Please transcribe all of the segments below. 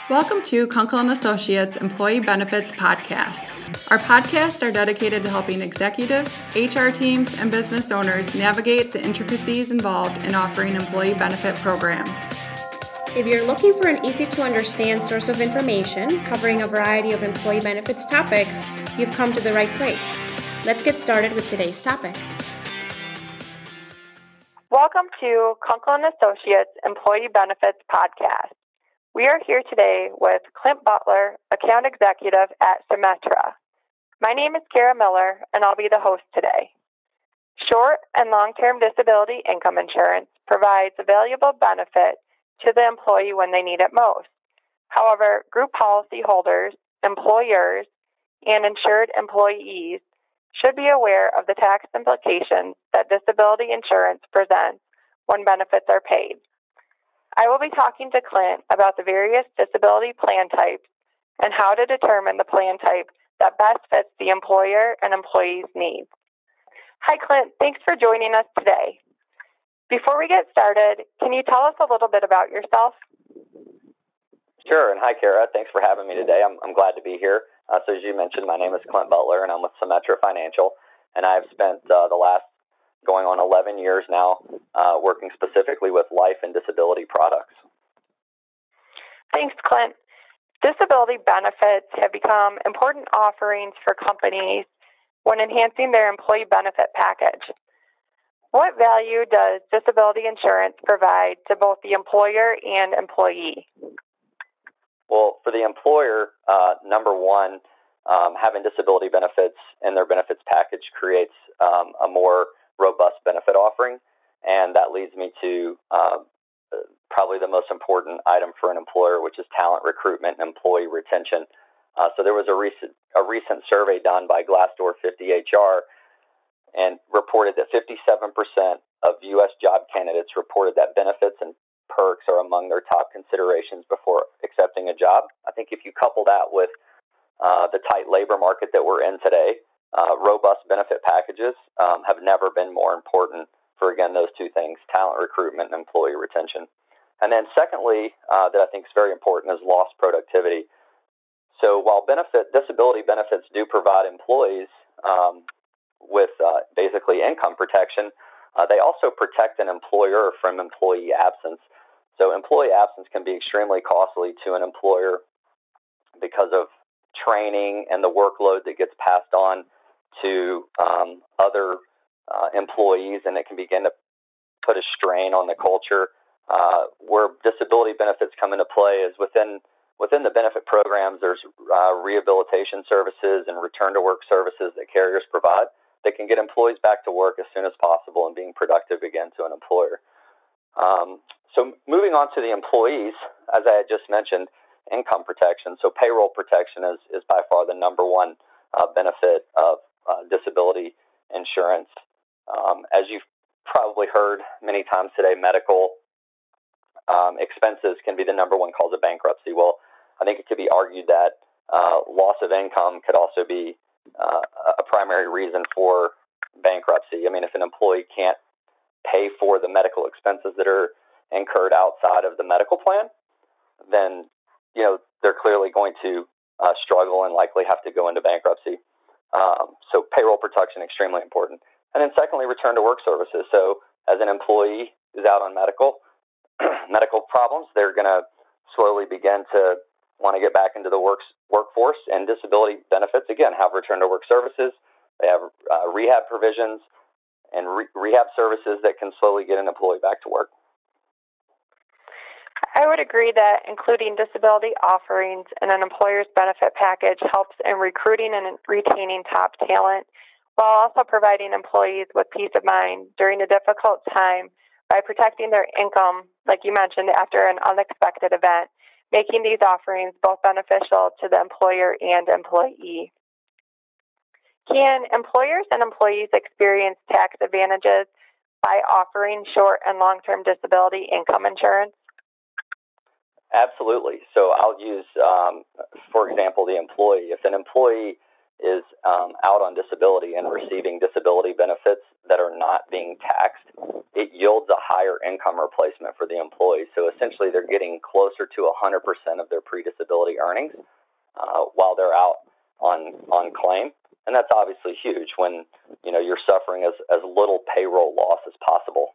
Welcome to Kunkel & Associates Employee Benefits Podcast. Our podcasts are dedicated to helping executives, HR teams, and business owners navigate the intricacies involved in offering employee benefit programs. If you're looking for an easy-to-understand source of information covering a variety of employee benefits topics, you've come to the right place. Let's get started with today's topic. Welcome to Kunkel & Associates Employee Benefits Podcast. We are here today with Clint Butler, Account Executive at Symetra. My name is Kara Miller, and I'll be the host today. Short and long-term disability income insurance provides a valuable benefit to the employee when they need it most. However, group policy holders, employers, and insured employees should be aware of the tax implications that disability insurance presents when benefits are paid. I will be talking to Clint about the various disability plan types and how to determine the plan type that best fits the employer and employee's needs. Hi, Clint. Thanks for joining us today. Before we get started, can you tell us a little bit about yourself? Sure, and hi, Kara. Thanks for having me today. I'm glad to be here. So as you mentioned, my name is Clint Butler, and I'm with Symetra Financial, and I've spent the last going on 11 years now working specifically with life and disability products. Thanks, Clint. Disability benefits have become important offerings for companies when enhancing their employee benefit package. What value does disability insurance provide to both the employer and employee? Well, for the employer, number one, having disability benefits in their benefits package creates a more robust benefit offering, and that leads me to probably the most important item for an employer, which is talent recruitment and employee retention. So there was a recent survey done by Glassdoor 50HR and reported that 57% of U.S. job candidates reported that benefits and perks are among their top considerations before accepting a job. I think if you couple that with the tight labor market that we're in today, robust benefit packages have never been more important for, again, those two things, talent recruitment and employee retention. And then secondly, that I think is very important is lost productivity. So while disability benefits do provide employees with basically income protection, they also protect an employer from employee absence. So employee absence can be extremely costly to an employer because of training and the workload that gets passed on to other employees, and it can begin to put a strain on the culture. Where disability benefits come into play is within the benefit programs, there's rehabilitation services and return to work services that carriers provide that can get employees back to work as soon as possible and being productive again to an employer. So moving on to the employees, as I had just mentioned, income protection. So payroll protection is by far the number one benefit of disability insurance. As you've probably heard many times today, medical expenses can be the number one cause of bankruptcy. Well, I think it could be argued that loss of income could also be a primary reason for bankruptcy. I mean, if an employee can't pay for the medical expenses that are incurred outside of the medical plan, then they're clearly going to struggle and likely have to go into bankruptcy. So payroll protection, extremely important. And then secondly, return to work services. So as an employee is out on medical problems, they're going to slowly begin to want to get back into the workforce, and disability benefits, again, have return to work services. They have rehab provisions and rehab services that can slowly get an employee back to work. I would agree that including disability offerings in an employer's benefit package helps in recruiting and retaining top talent, while also providing employees with peace of mind during a difficult time by protecting their income, like you mentioned, after an unexpected event, making these offerings both beneficial to the employer and employee. Can employers and employees experience tax advantages by offering short and long-term disability income insurance? Absolutely. So I'll use, for example, the employee. If an employee is out on disability and receiving disability benefits that are not being taxed, it yields a higher income replacement for the employee. So essentially they're getting closer to 100% of their pre-disability earnings while they're out on claim. And that's obviously huge when you're suffering as little payroll loss as possible.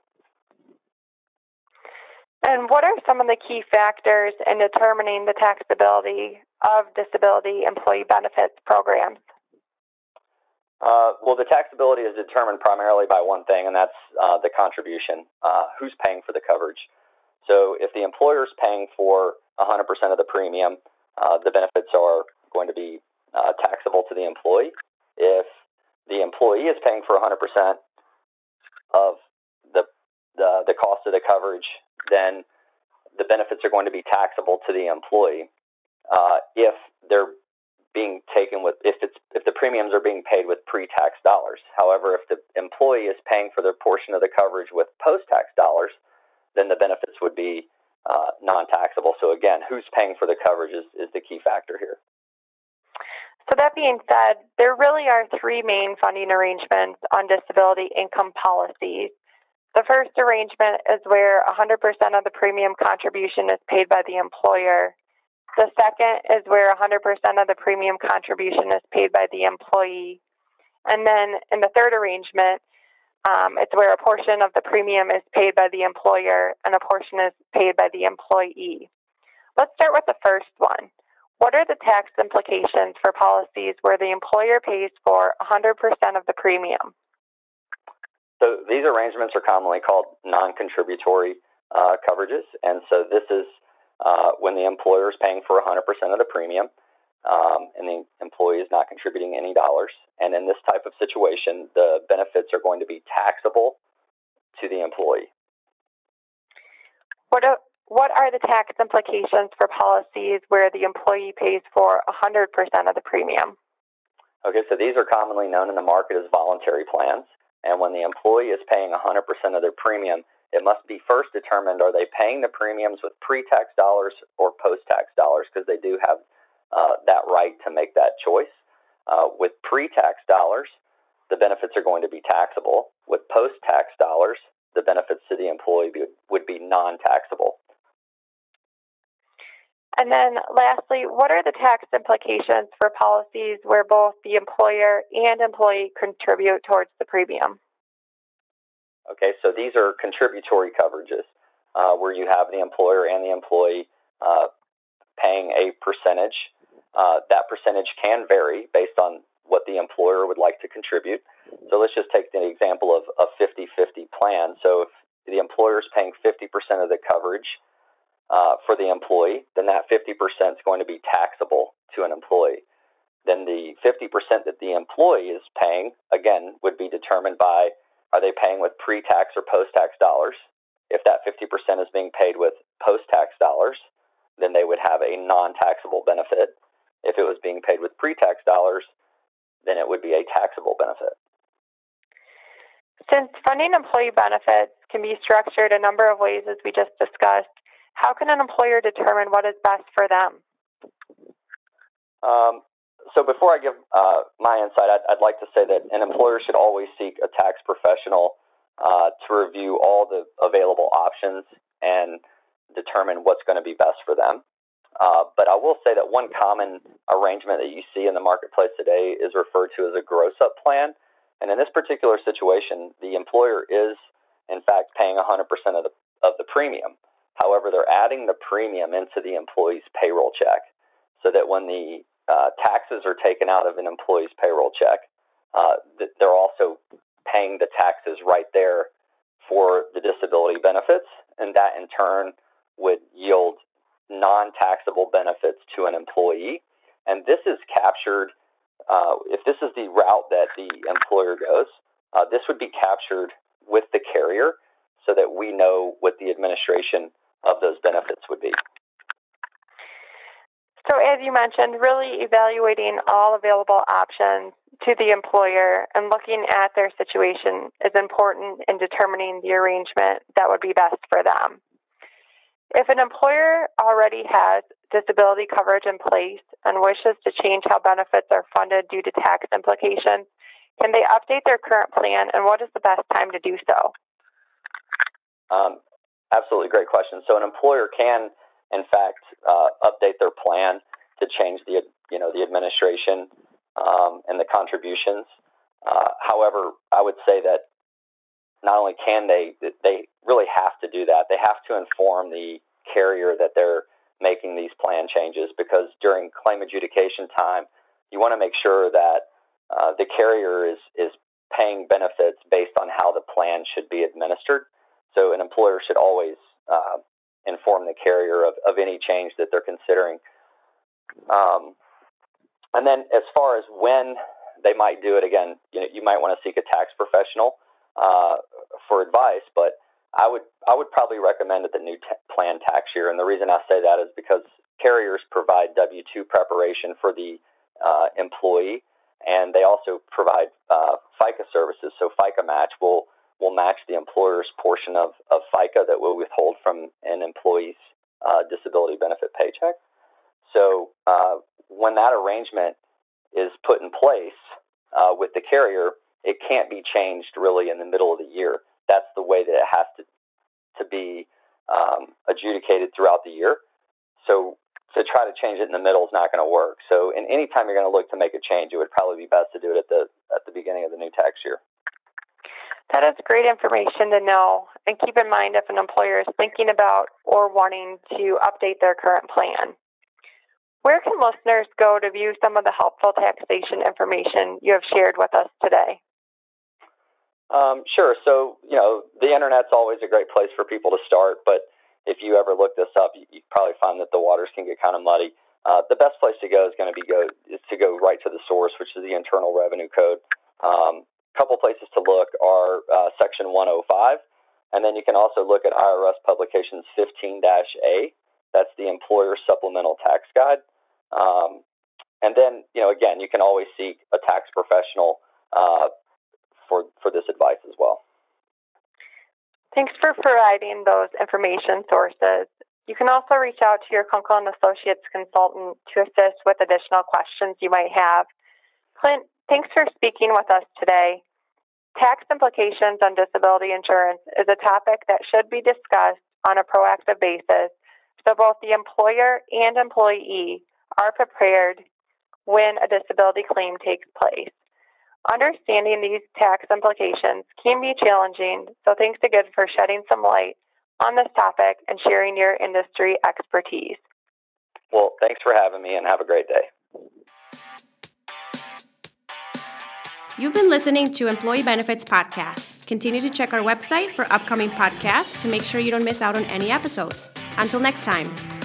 And what are some of the key factors in determining the taxability of disability employee benefits programs? Well, the taxability is determined primarily by one thing, and that's the contribution. Who's paying for the coverage? So if the employer is paying for 100% of the premium, the benefits are going to be taxable to the employee. If the employee is paying for 100% of the cost of the coverage, then the benefits are going to be taxable to the employee. If they're being taken if the premiums are being paid with pre-tax dollars. However, if the employee is paying for their portion of the coverage with post-tax dollars, then the benefits would be non-taxable. So again, who's paying for the coverage is the key factor here. So that being said, there really are three main funding arrangements on disability income policies. The first arrangement is where 100% of the premium contribution is paid by the employer. The second is where 100% of the premium contribution is paid by the employee. And then in the third arrangement, it's where a portion of the premium is paid by the employer and a portion is paid by the employee. Let's start with the first one. What are the tax implications for policies where the employer pays for 100% of the premium? So these arrangements are commonly called non-contributory coverages, and so this is when the employer is paying for 100% of the premium and the employee is not contributing any dollars. And in this type of situation, the benefits are going to be taxable to the employee. What are the tax implications for policies where the employee pays for 100% of the premium? Okay, so these are commonly known in the market as voluntary plans. And when the employee is paying 100% of their premium, it must be first determined, are they paying the premiums with pre-tax dollars or post-tax dollars? Because they do have that right to make that choice. With pre-tax dollars, the benefits are going to be taxable. With post-tax dollars, the benefits to the employee would be non-taxable. And then lastly, what are the tax implications for policies where both the employer and employee contribute towards the premium? Okay, so these are contributory coverages where you have the employer and the employee paying a percentage. That percentage can vary based on what the employer would like to contribute. So let's just take the example of a 50-50 plan. So if the employer is paying 50% of the coverage for the employee, then that 50% is going to be taxable to an employee. Then the 50% that the employee is paying, again, would be determined by, are they paying with pre-tax or post-tax dollars? If that 50% is being paid with post-tax dollars, then they would have a non-taxable benefit. If it was being paid with pre-tax dollars, then it would be a taxable benefit. Since funding employee benefits can be structured a number of ways, as we just discussed, how can an employer determine what is best for them? So before I give my insight, I'd like to say that an employer should always seek a tax professional to review all the available options and determine what's going to be best for them. But I will say that one common arrangement that you see in the marketplace today is referred to as a gross-up plan. And in this particular situation, the employer is, in fact, paying 100% of the premium. However, they're adding the premium into the employee's payroll check so that when the taxes are taken out of an employee's payroll check, they're also paying the taxes right there for the disability benefits, and that in turn would yield non-taxable benefits to an employee. And this is captured, if this is the route that the employer goes, this would be captured with the carrier so that we know what the administration of those benefits would be. So as you mentioned, really evaluating all available options to the employer and looking at their situation is important in determining the arrangement that would be best for them. If an employer already has disability coverage in place and wishes to change how benefits are funded due to tax implications, can they update their current plan, and what is the best time to do so? Absolutely great question. So an employer can, in fact, update their plan to change the administration and the contributions. However, I would say that not only can they really have to do that. They have to inform the carrier that they're making these plan changes, because during claim adjudication time, you want to make sure that the carrier is paying benefits based on how the plan should be administered. So an employer should always inform the carrier of any change that they're considering. And then as far as when they might do it, again, you might want to seek a tax professional for advice, but I would probably recommend at the new plan tax year. And the reason I say that is because carriers provide W-2 preparation for the employee, and they also provide FICA services. So FICA Match will match the employer's portion of FICA that will withhold from an employee's disability benefit paycheck. So when that arrangement is put in place with the carrier, it can't be changed really in the middle of the year. That's the way that it has to be adjudicated throughout the year. So to try to change it in the middle is not going to work. So any time you're going to look to make a change, it would probably be best to do it at the beginning of the new tax year. That is great information to know. And keep in mind if an employer is thinking about or wanting to update their current plan. Where can listeners go to view some of the helpful taxation information you have shared with us today? Sure. So, the Internet's always a great place for people to start, but if you ever look this up, you probably find that the waters can get kind of muddy. The best place to go is to go right to the source, which is the Internal Revenue Code. Couple places to look are Section 105, and then you can also look at IRS Publications 15-A. That's the Employer Supplemental Tax Guide. And then, again, you can always seek a tax professional for this advice as well. Thanks for providing those information sources. You can also reach out to your Kunkel & Associates consultant to assist with additional questions you might have. Clint, thanks for speaking with us today. Tax implications on disability insurance is a topic that should be discussed on a proactive basis, so both the employer and employee are prepared when a disability claim takes place. Understanding these tax implications can be challenging, so thanks again for shedding some light on this topic and sharing your industry expertise. Well, thanks for having me, and have a great day. You've been listening to Employee Benefits Podcast. Continue to check our website for upcoming podcasts to make sure you don't miss out on any episodes. Until next time.